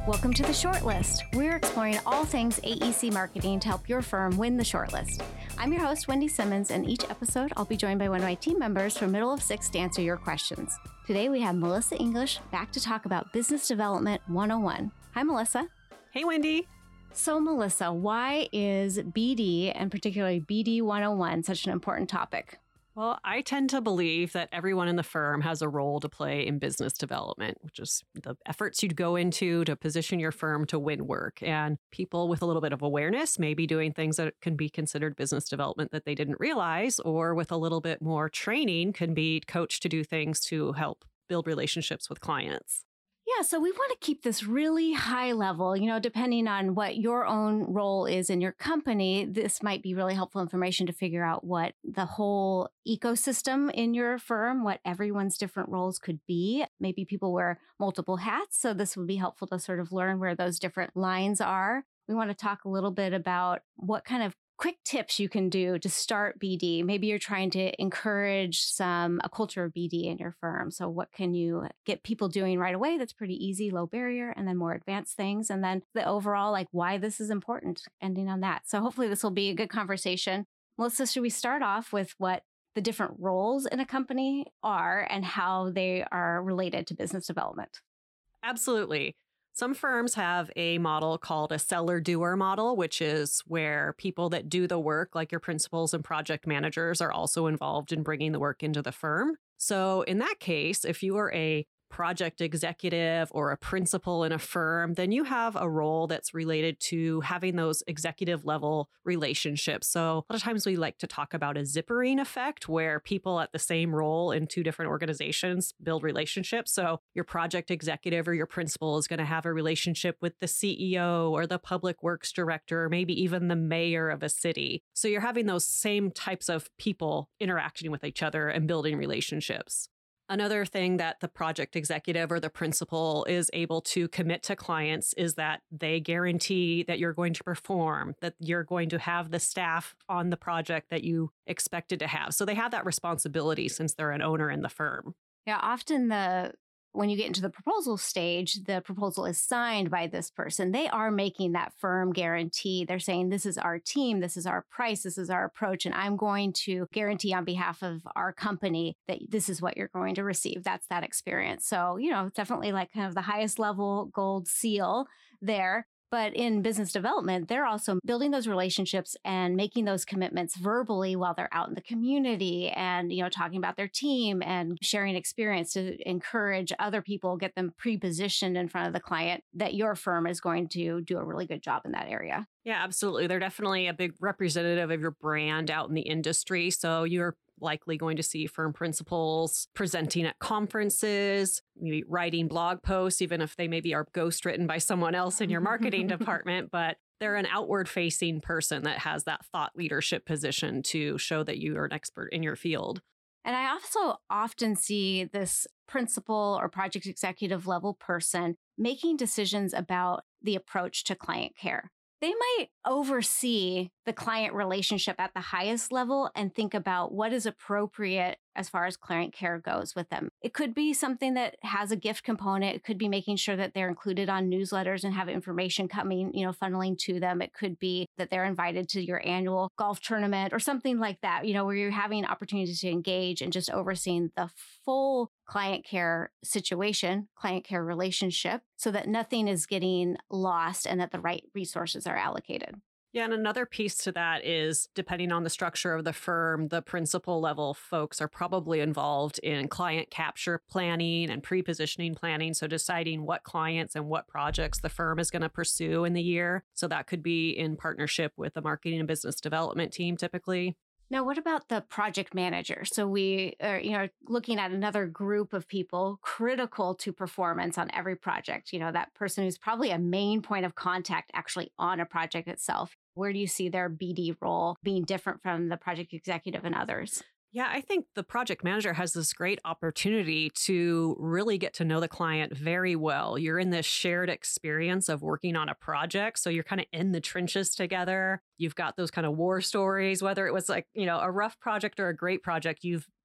Welcome to The Shortlist. We're exploring all things AEC marketing to help your firm win the shortlist. I'm your host, Wendy Simmons, and each episode I'll be joined by one of my team members from Middle of Six to answer your questions. Today we have Melissa English back to talk about Business Development 101. Hi, Melissa. Hey, Wendy. So, Melissa, why is BD, and particularly BD 101, such an important topic? Well, I tend to believe that everyone in the firm has a role to play in business development, which is the efforts you'd go into to position your firm to win work. And people with a little bit of awareness may be doing things that can be considered business development that they didn't realize, or with a little bit more training can be coached to do things to help build relationships with clients. Yeah, so we want to keep this really high level, depending on what your own role is in your company. This might be really helpful information to figure out what the whole ecosystem in your firm, what everyone's different roles could be. Maybe people wear multiple hats, so this would be helpful to sort of learn where those different lines are. We want to talk a little bit about what kind of quick tips you can do to start BD. Maybe you're trying to encourage a culture of BD in your firm. So what can you get people doing right away that's pretty easy, low barrier, and then more advanced things. And then the overall, why this is important, ending on that. So hopefully this will be a good conversation. Melissa, should we start off with what the different roles in a company are and how they are related to business development? Absolutely. Some firms have a model called a seller-doer model, which is where people that do the work, like your principals and project managers, are also involved in bringing the work into the firm. So in that case, if you are a project executive or a principal in a firm, then you have a role that's related to having those executive level relationships. So a lot of times we like to talk about a zippering effect where people at the same role in two different organizations build relationships. So your project executive or your principal is going to have a relationship with the CEO or the public works director, or maybe even the mayor of a city. So you're having those same types of people interacting with each other and building relationships. Another thing that the project executive or the principal is able to commit to clients is that they guarantee that you're going to perform, that you're going to have the staff on the project that you expected to have. So they have that responsibility since they're an owner in the firm. Yeah, often when you get into the proposal stage, the proposal is signed by this person. They are making that firm guarantee. They're saying, this is our team, this is our price, this is our approach, and I'm going to guarantee on behalf of our company that this is what you're going to receive. That's that experience. So, it's definitely kind of the highest level gold seal there. But in business development, they're also building those relationships and making those commitments verbally while they're out in the community and, talking about their team and sharing experience to encourage other people, get them pre-positioned in front of the client that your firm is going to do a really good job in that area. Yeah, absolutely. They're definitely a big representative of your brand out in the industry. So you're likely going to see firm principals presenting at conferences, maybe writing blog posts, even if they maybe are ghostwritten by someone else in your marketing department. But they're an outward-facing person that has that thought leadership position to show that you are an expert in your field. And I also often see this principal or project executive level person making decisions about the approach to client care. They might oversee the client relationship at the highest level and think about what is appropriate as far as client care goes with them. It could be something that has a gift component. It could be making sure that they're included on newsletters and have information coming, funneling to them. It could be that they're invited to your annual golf tournament or something like that, where you're having opportunities to engage and just overseeing the full client care situation, client care relationship, so that nothing is getting lost and that the right resources are allocated. Yeah, and another piece to that is, depending on the structure of the firm, the principal level folks are probably involved in client capture planning and pre-positioning planning. So deciding what clients and what projects the firm is going to pursue in the year. So that could be in partnership with the marketing and business development team typically. Now, what about the project manager? So we are, looking at another group of people critical to performance on every project. That person who's probably a main point of contact actually on a project itself. Where do you see their BD role being different from the project executive and others? Yeah, I think the project manager has this great opportunity to really get to know the client very well. You're in this shared experience of working on a project. So you're kind of in the trenches together. You've got those kind of war stories, whether it was a rough project or a great project, you've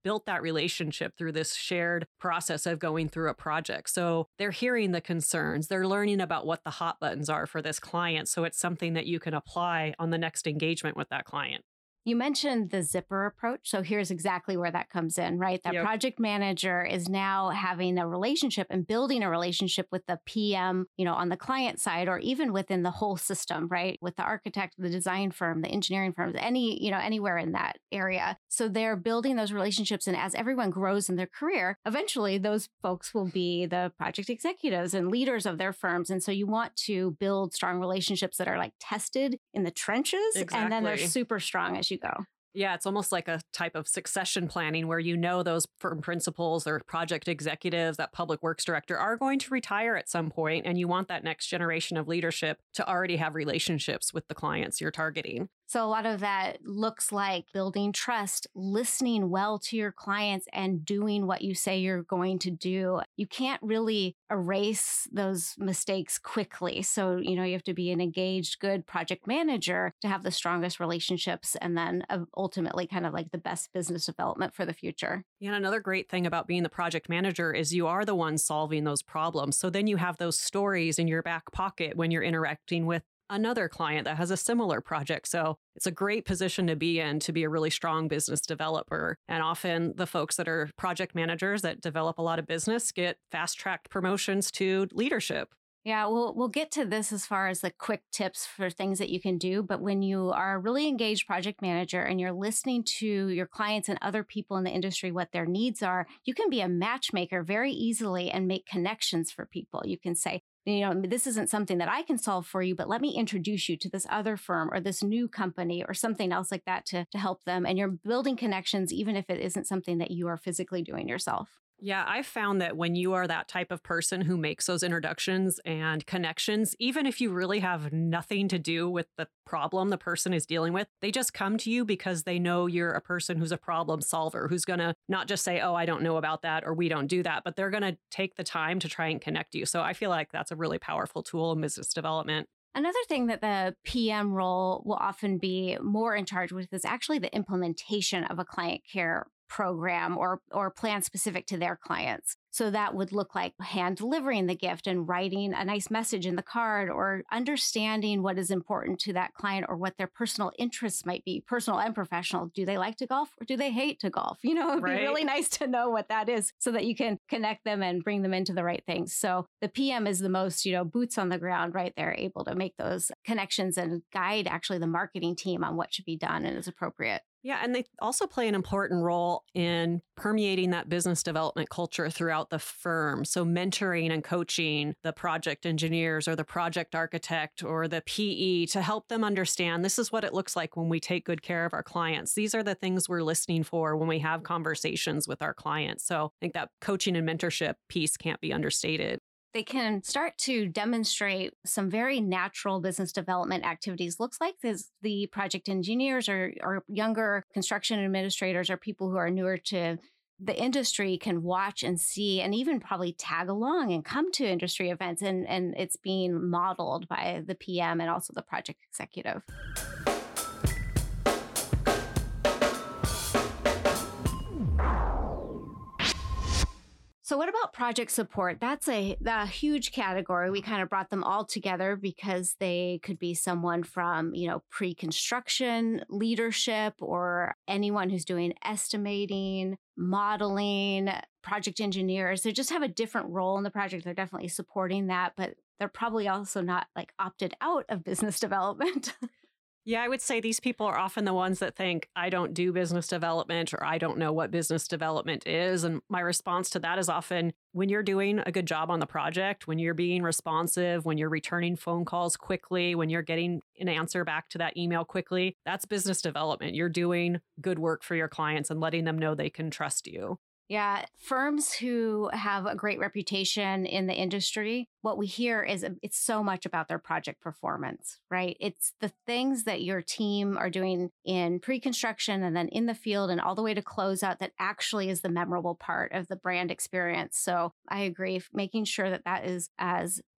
built that relationship through this shared process of going through a project. So they're hearing the concerns, they're learning about what the hot buttons are for this client. So it's something that you can apply on the next engagement with that client. You mentioned the zipper approach. So here's exactly where that comes in, right? That project manager is now having a relationship and building a relationship with the PM, on the client side, or even within the whole system, right? With the architect, the design firm, the engineering firms, anywhere in that area. So they're building those relationships. And as everyone grows in their career, eventually those folks will be the project executives and leaders of their firms. And so you want to build strong relationships that are like tested in the trenches. Exactly. And then they're super strong as you go. Yeah, it's almost like a type of succession planning where those firm principals or project executives, that public works director are going to retire at some point, and you want that next generation of leadership to already have relationships with the clients you're targeting. So a lot of that looks like building trust, listening well to your clients, and doing what you say you're going to do. You can't really erase those mistakes quickly. So, you have to be an engaged, good project manager to have the strongest relationships and then ultimately kind of like the best business development for the future. Yeah, and another great thing about being the project manager is you are the one solving those problems. So then you have those stories in your back pocket when you're interacting with another client that has a similar project. So it's a great position to be in, to be a really strong business developer. And often the folks that are project managers that develop a lot of business get fast-tracked promotions to leadership. Yeah, we'll get to this as far as the quick tips for things that you can do. But when you are a really engaged project manager and you're listening to your clients and other people in the industry, what their needs are, you can be a matchmaker very easily and make connections for people. You can say, this isn't something that I can solve for you, but let me introduce you to this other firm or this new company or something else like that to help them. And you're building connections, even if it isn't something that you are physically doing yourself. Yeah, I've found that when you are that type of person who makes those introductions and connections, even if you really have nothing to do with the problem the person is dealing with, they just come to you because they know you're a person who's a problem solver, who's going to not just say, oh, I don't know about that or we don't do that, but they're going to take the time to try and connect you. So I feel like that's a really powerful tool in business development. Another thing that the PM role will often be more in charge with is actually the implementation of a client care program or plan specific to their clients. So that would look like hand delivering the gift and writing a nice message in the card or understanding what is important to that client or what their personal interests might be, personal and professional. Do they like to golf or do they hate to golf? It'd be really nice to know what that is so that you can connect them and bring them into the right things. So the PM is the most, boots on the ground, right? They're able to make those connections and guide actually the marketing team on what should be done and is appropriate. Yeah, and they also play an important role in permeating that business development culture throughout the firm. So mentoring and coaching the project engineers or the project architect or the PE to help them understand this is what it looks like when we take good care of our clients. These are the things we're listening for when we have conversations with our clients. So I think that coaching and mentorship piece can't be understated. They can start to demonstrate some very natural business development activities. Looks like the project engineers or younger construction administrators or people who are newer to the industry can watch and see and even probably tag along and come to industry events. And it's being modeled by the PM and also the project executive. So what about project support? That's a huge category. We kind of brought them all together because they could be someone from, pre-construction leadership or anyone who's doing estimating, modeling, project engineers. They just have a different role in the project. They're definitely supporting that, but they're probably also not like opted out of business development. Yeah, I would say these people are often the ones that think, I don't do business development or I don't know what business development is. And my response to that is often when you're doing a good job on the project, when you're being responsive, when you're returning phone calls quickly, when you're getting an answer back to that email quickly, that's business development. You're doing good work for your clients and letting them know they can trust you. Yeah, firms who have a great reputation in the industry, what we hear is it's so much about their project performance, right? It's the things that your team are doing in pre-construction and then in the field and all the way to closeout that actually is the memorable part of the brand experience. So I agree, making sure that is as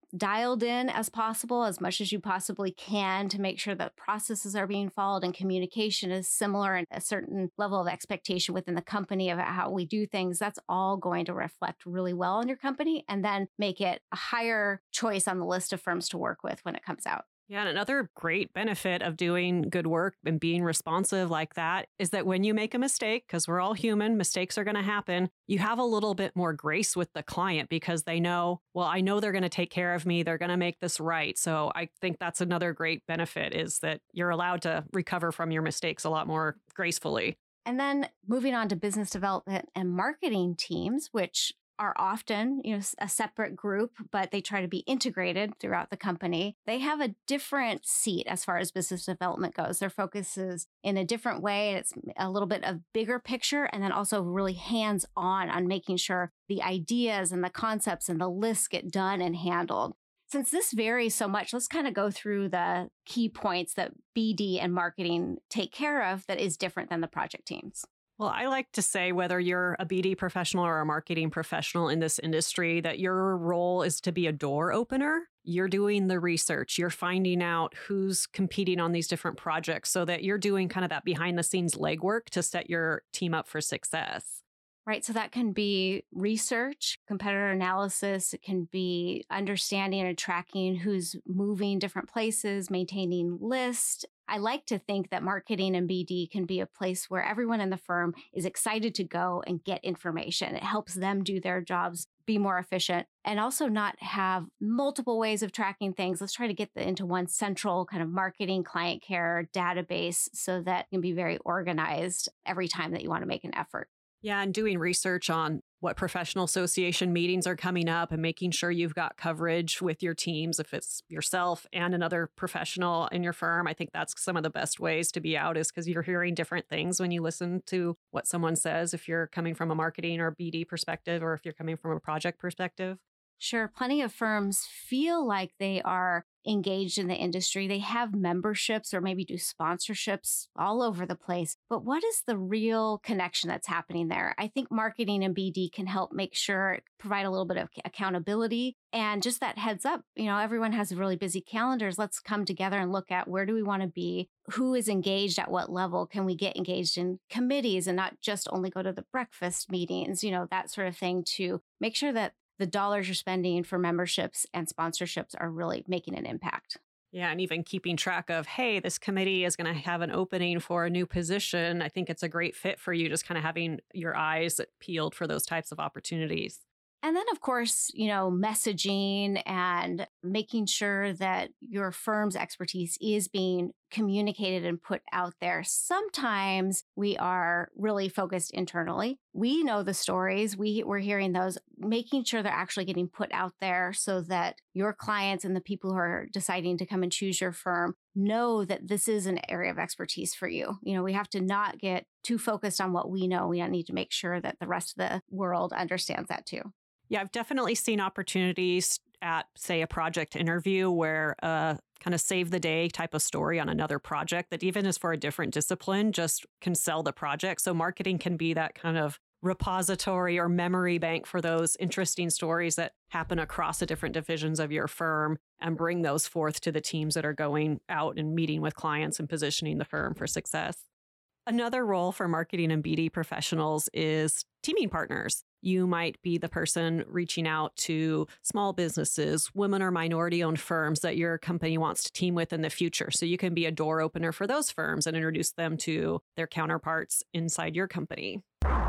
dialed in as possible, as much as you possibly can, to make sure that processes are being followed and communication is similar and a certain level of expectation within the company about how we do things, that's all going to reflect really well on your company and then make it a higher choice on the list of firms to work with when it comes out. Yeah, and another great benefit of doing good work and being responsive like that is that when you make a mistake, because we're all human, mistakes are going to happen, you have a little bit more grace with the client because they know, well, I know they're going to take care of me. They're going to make this right. So I think that's another great benefit is that you're allowed to recover from your mistakes a lot more gracefully. And then moving on to business development and marketing teams, which are often, a separate group, but they try to be integrated throughout the company. They have a different seat as far as business development goes. Their focus is in a different way. It's a little bit of bigger picture and then also really hands-on on making sure the ideas and the concepts and the lists get done and handled. Since this varies so much, let's kind of go through the key points that BD and marketing take care of that is different than the project teams. Well, I like to say whether you're a BD professional or a marketing professional in this industry, that your role is to be a door opener. You're doing the research. You're finding out who's competing on these different projects so that you're doing kind of that behind the scenes legwork to set your team up for success. Right. So that can be research, competitor analysis. It can be understanding and tracking who's moving different places, maintaining lists. I like to think that marketing and BD can be a place where everyone in the firm is excited to go and get information. It helps them do their jobs, be more efficient, and also not have multiple ways of tracking things. Let's try to get into one central kind of marketing client care database so that you can be very organized every time that you want to make an effort. Yeah, and doing research on what professional association meetings are coming up and making sure you've got coverage with your teams, if it's yourself and another professional in your firm. I think that's some of the best ways to be out is because you're hearing different things when you listen to what someone says, if you're coming from a marketing or BD perspective, or if you're coming from a project perspective. Sure. Plenty of firms feel like they are engaged in the industry. They have memberships or maybe do sponsorships all over the place. But what is the real connection that's happening there? I think marketing and BD can help make sure, provide a little bit of accountability and just that heads up. Everyone has really busy calendars. Let's come together and look at where do we want to be? Who is engaged at what level? Can we get engaged in committees and not just only go to the breakfast meetings, that sort of thing, to make sure that the dollars you're spending for memberships and sponsorships are really making an impact. Yeah, and even keeping track of, hey, this committee is going to have an opening for a new position. I think it's a great fit for you, just kind of having your eyes peeled for those types of opportunities. And then, of course, messaging and making sure that your firm's expertise is being communicated and put out there. Sometimes we are really focused internally. We know the stories. We're hearing those, making sure they're actually getting put out there so that your clients and the people who are deciding to come and choose your firm know that this is an area of expertise for you. We have to not get too focused on what we know. We need to make sure that the rest of the world understands that too. Yeah, I've definitely seen opportunities at, say, a project interview where kind of save the day type of story on another project that even is for a different discipline just can sell the project. So marketing can be that kind of repository or memory bank for those interesting stories that happen across the different divisions of your firm and bring those forth to the teams that are going out and meeting with clients and positioning the firm for success. Another role for marketing and BD professionals is teaming partners. You might be the person reaching out to small businesses, women or minority-owned firms that your company wants to team with in the future. So you can be a door opener for those firms and introduce them to their counterparts inside your company.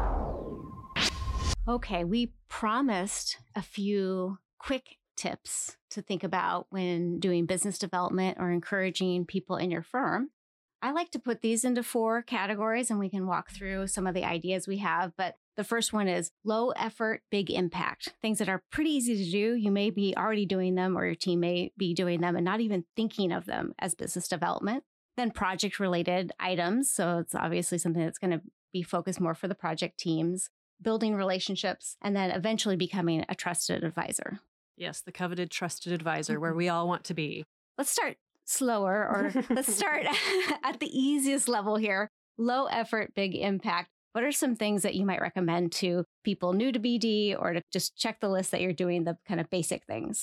Okay, we promised a few quick tips to think about when doing business development or encouraging people in your firm. I like to put these into 4 categories and we can walk through some of the ideas we have. But the first one is low effort, big impact. Things that are pretty easy to do. You may be already doing them or your team may be doing them and not even thinking of them as business development. Then project related items. So it's obviously something that's going to be focused more for the project teams, building relationships, and then eventually becoming a trusted advisor. Yes, the coveted trusted advisor where we all want to be. Let's start slower, or let's start at the easiest level here. Low effort, big impact. What are some things that you might recommend to people new to BD or to just check the list that you're doing the kind of basic things?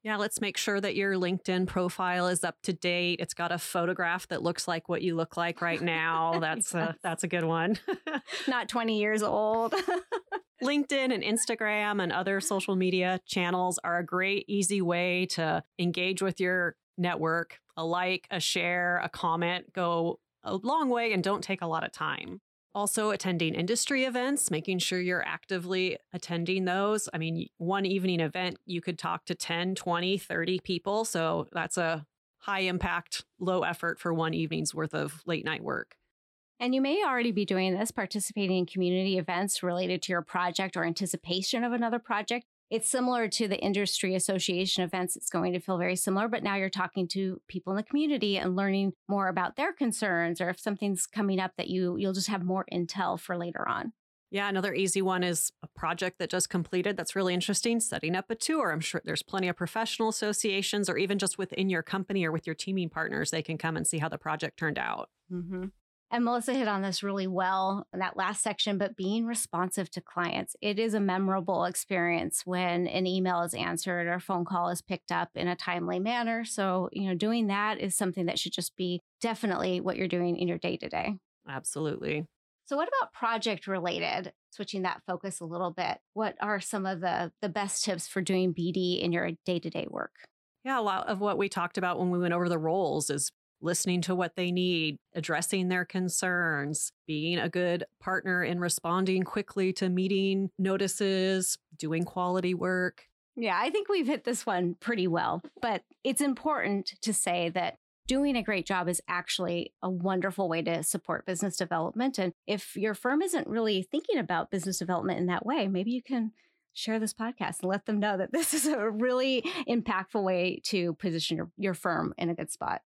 Yeah, let's make sure that your LinkedIn profile is up to date. It's got a photograph that looks like what you look like right now. That's Yes. that's a good one. Not 20 years old. LinkedIn and Instagram and other social media channels are a great, easy way to engage with your network. A like, a share, a comment go a long way and don't take a lot of time. Also, attending industry events, making sure you're actively attending those. I mean, one evening event, you could talk to 10, 20, 30 people. So that's a high impact, low effort for one evening's worth of late night work. And you may already be doing this, participating in community events related to your project or anticipation of another project. It's similar to the industry association events. It's going to feel very similar, but now you're talking to people in the community and learning more about their concerns, or if something's coming up that you'll just have more intel for later on. Yeah, another easy one is a project that just completed that's really interesting, setting up a tour. I'm sure there's plenty of professional associations, or even just within your company or with your teaming partners, they can come and see how the project turned out. Mm-hmm. And Melissa hit on this really well in that last section, but being responsive to clients. It is a memorable experience when an email is answered or a phone call is picked up in a timely manner. So, doing that is something that should just be definitely what you're doing in your day to day. Absolutely. So what about project related? Switching that focus a little bit. What are some of the best tips for doing BD in your day to day work? Yeah, a lot of what we talked about when we went over the roles is listening to what they need, addressing their concerns, being a good partner in responding quickly to meeting notices, doing quality work. Yeah, I think we've hit this one pretty well, but it's important to say that doing a great job is actually a wonderful way to support business development. And if your firm isn't really thinking about business development in that way, maybe you can share this podcast and let them know that this is a really impactful way to position your firm in a good spot.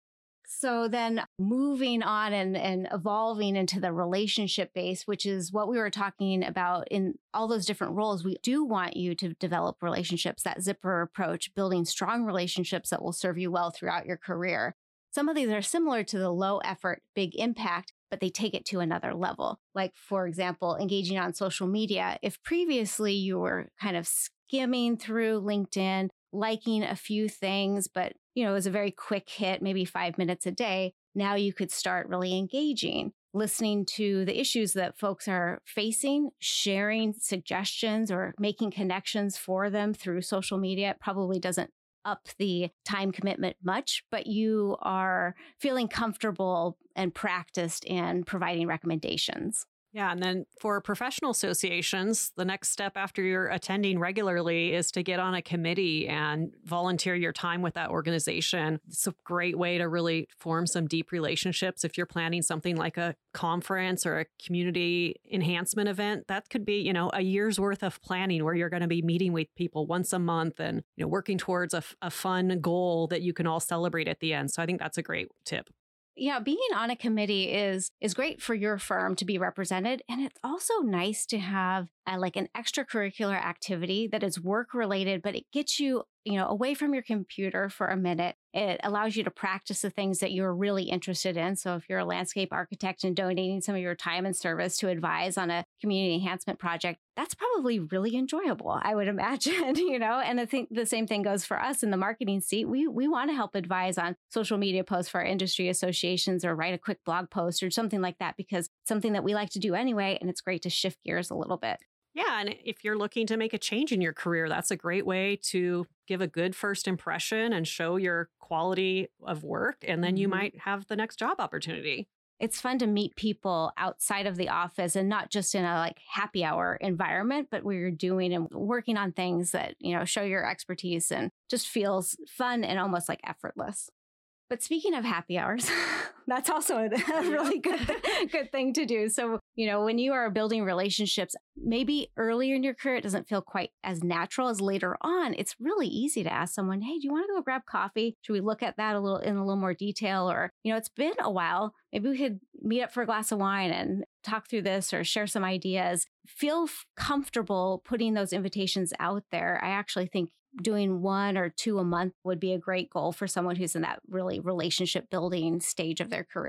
So then moving on and evolving into the relationship base, which is what we were talking about in all those different roles, we do want you to develop relationships, that zipper approach, building strong relationships that will serve you well throughout your career. Some of these are similar to the low effort, big impact, but they take it to another level. Like, for example, engaging on social media. If previously you were kind of skimming through LinkedIn, liking a few things, but it was a very quick hit, maybe 5 minutes a day. Now you could start really engaging, listening to the issues that folks are facing, sharing suggestions or making connections for them through social media. It probably doesn't up the time commitment much, but you are feeling comfortable and practiced in providing recommendations. Yeah. And then for professional associations, the next step after you're attending regularly is to get on a committee and volunteer your time with that organization. It's a great way to really form some deep relationships. If you're planning something like a conference or a community enhancement event, that could be, a year's worth of planning where you're going to be meeting with people once a month and, working towards a fun goal that you can all celebrate at the end. So I think that's a great tip. Yeah, being on a committee is great for your firm to be represented. And it's also nice to have like an extracurricular activity that is work related, but it gets you, away from your computer for a minute. It allows you to practice the things that you're really interested in. So if you're a landscape architect and donating some of your time and service to advise on a community enhancement project, that's probably really enjoyable, I would imagine, and I think the same thing goes for us in the marketing seat. We want to help advise on social media posts for our industry associations or write a quick blog post or something like that, because it's something that we like to do anyway. And it's great to shift gears a little bit. Yeah. And if you're looking to make a change in your career, that's a great way to give a good first impression and show your quality of work. And then you might have the next job opportunity. It's fun to meet people outside of the office and not just in a happy hour environment, but where you're doing and working on things that, show your expertise and just feels fun and almost like effortless. But speaking of happy hours, that's also a really good thing to do. So, when you are building relationships, maybe earlier in your career, it doesn't feel quite as natural as later on. It's really easy to ask someone, hey, do you want to go grab coffee? Should we look at that in a little more detail? Or, it's been a while. Maybe we could meet up for a glass of wine and talk through this or share some ideas. Feel comfortable putting those invitations out there. I actually think doing 1 or 2 a month would be a great goal for someone who's in that really relationship building stage of their career.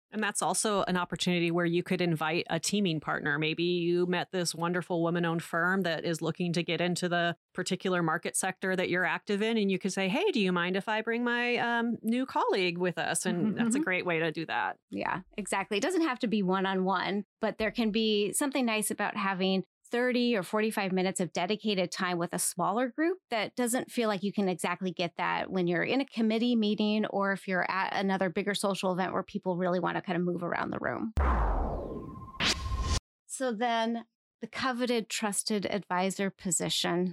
And that's also an opportunity where you could invite a teaming partner. Maybe you met this wonderful woman-owned firm that is looking to get into the particular market sector that you're active in. And you could say, hey, do you mind if I bring my new colleague with us? And that's a great way to do that. Yeah, exactly. It doesn't have to be one-on-one, but there can be something nice about having 30 or 45 minutes of dedicated time with a smaller group that doesn't feel like you can exactly get that when you're in a committee meeting or if you're at another bigger social event where people really want to kind of move around the room. So then the coveted trusted advisor position.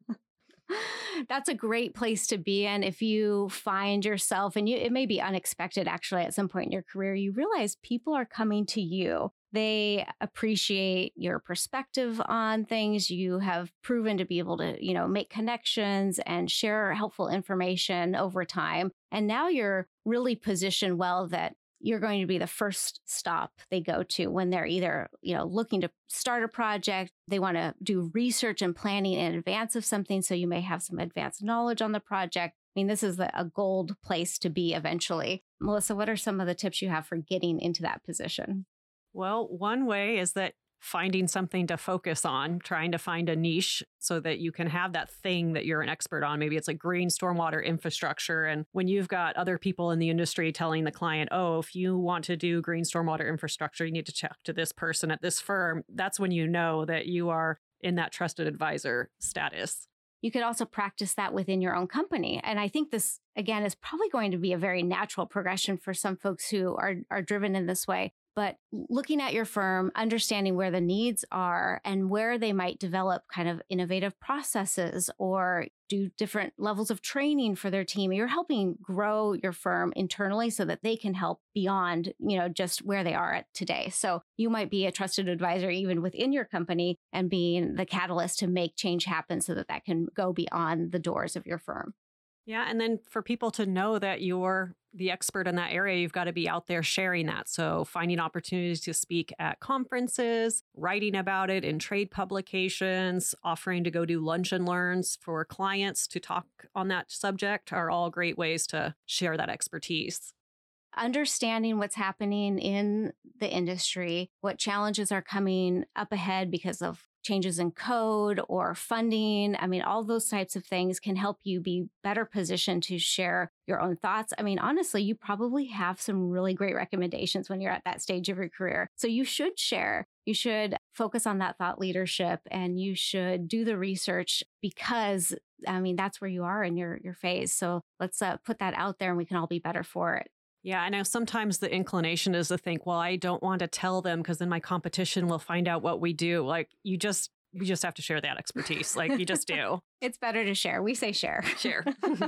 That's a great place to be in if you find yourself, and it may be unexpected actually at some point in your career, you realize people are coming to you. They appreciate your perspective on things. You have proven to be able to, make connections and share helpful information over time. And now you're really positioned well that you're going to be the first stop they go to when they're either, looking to start a project, they want to do research and planning in advance of something. So you may have some advanced knowledge on the project. I mean, this is a gold place to be eventually. Melissa, what are some of the tips you have for getting into that position? Well, one way is that finding something to focus on, trying to find a niche so that you can have that thing that you're an expert on. Maybe it's like green stormwater infrastructure. And when you've got other people in the industry telling the client, oh, if you want to do green stormwater infrastructure, you need to talk to this person at this firm. That's when you know that you are in that trusted advisor status. You could also practice that within your own company. And I think this, again, is probably going to be a very natural progression for some folks who are driven in this way. But looking at your firm, understanding where the needs are and where they might develop kind of innovative processes or do different levels of training for their team, you're helping grow your firm internally so that they can help beyond, just where they are at today. So you might be a trusted advisor even within your company and being the catalyst to make change happen so that that can go beyond the doors of your firm. Yeah. And then for people to know that you're the expert in that area, you've got to be out there sharing that. So finding opportunities to speak at conferences, writing about it in trade publications, offering to go do lunch and learns for clients to talk on that subject are all great ways to share that expertise. Understanding what's happening in the industry, what challenges are coming up ahead because of changes in code or funding. I mean, all those types of things can help you be better positioned to share your own thoughts. I mean, honestly, you probably have some really great recommendations when you're at that stage of your career. So you should share. You should focus on that thought leadership and you should do the research because, that's where you are in your phase. So let's put that out there and we can all be better for it. Yeah, I know sometimes the inclination is to think, well, I don't want to tell them because then my competition will find out what we do. Like we just have to share that expertise. Like you just do. It's better to share. We say share. Share.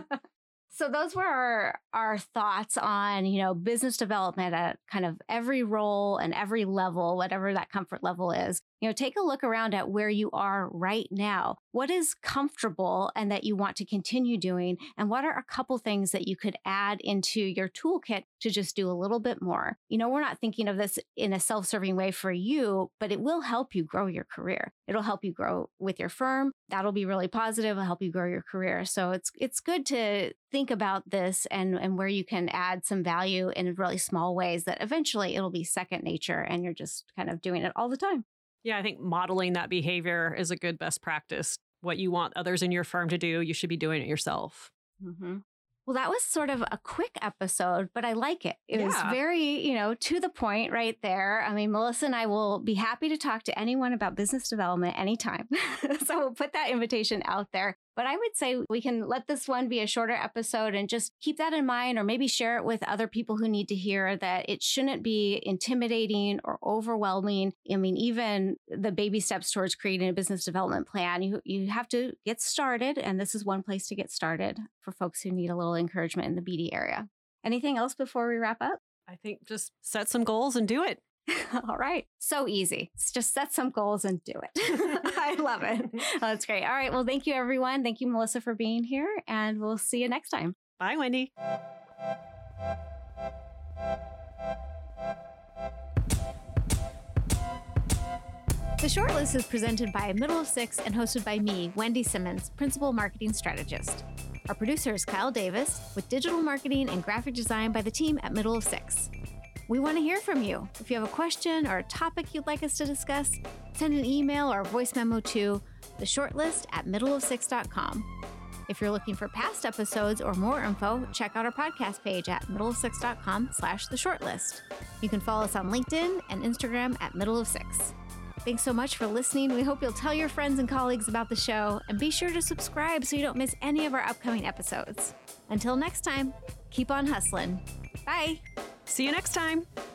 So those were our thoughts on, business development at kind of every role and every level, whatever that comfort level is. Take a look around at where you are right now. What is comfortable and that you want to continue doing? And what are a couple things that you could add into your toolkit to just do a little bit more? We're not thinking of this in a self-serving way for you, but it will help you grow your career. It'll help you grow with your firm. That'll be really positive. It'll help you grow your career. So it's good to think about this and where you can add some value in really small ways that eventually it'll be second nature and you're just kind of doing it all the time. Yeah, I think modeling that behavior is a good best practice. What you want others in your firm to do, you should be doing it yourself. Mm-hmm. Well, that was sort of a quick episode, but I like it. It was very, to the point right there. I mean, Melissa and I will be happy to talk to anyone about business development anytime. So we'll put that invitation out there. But I would say we can let this one be a shorter episode and just keep that in mind, or maybe share it with other people who need to hear that it shouldn't be intimidating or overwhelming. I mean, even the baby steps towards creating a business development plan, you have to get started. And this is one place to get started for folks who need a little encouragement in the BD area. Anything else before we wrap up? I think just set some goals and do it. All right. So easy. It's just set some goals and do it. I love it. Oh, that's great. All right. Well, thank you, everyone. Thank you, Melissa, for being here. And we'll see you next time. Bye, Wendy. The Shortlist is presented by Middle of Six and hosted by me, Wendy Simmons, Principal Marketing Strategist. Our producer is Kyle Davis, with digital marketing and graphic design by the team at Middle of Six. We want to hear from you. If you have a question or a topic you'd like us to discuss, send an email or a voice memo to theshortlist@middleof6.com. If you're looking for past episodes or more info, check out our podcast page at middleof6.com/theshortlist. You can follow us on LinkedIn and Instagram at Middle of Six. Thanks so much for listening. We hope you'll tell your friends and colleagues about the show, and be sure to subscribe so you don't miss any of our upcoming episodes. Until next time, keep on hustling. Bye. See you next time.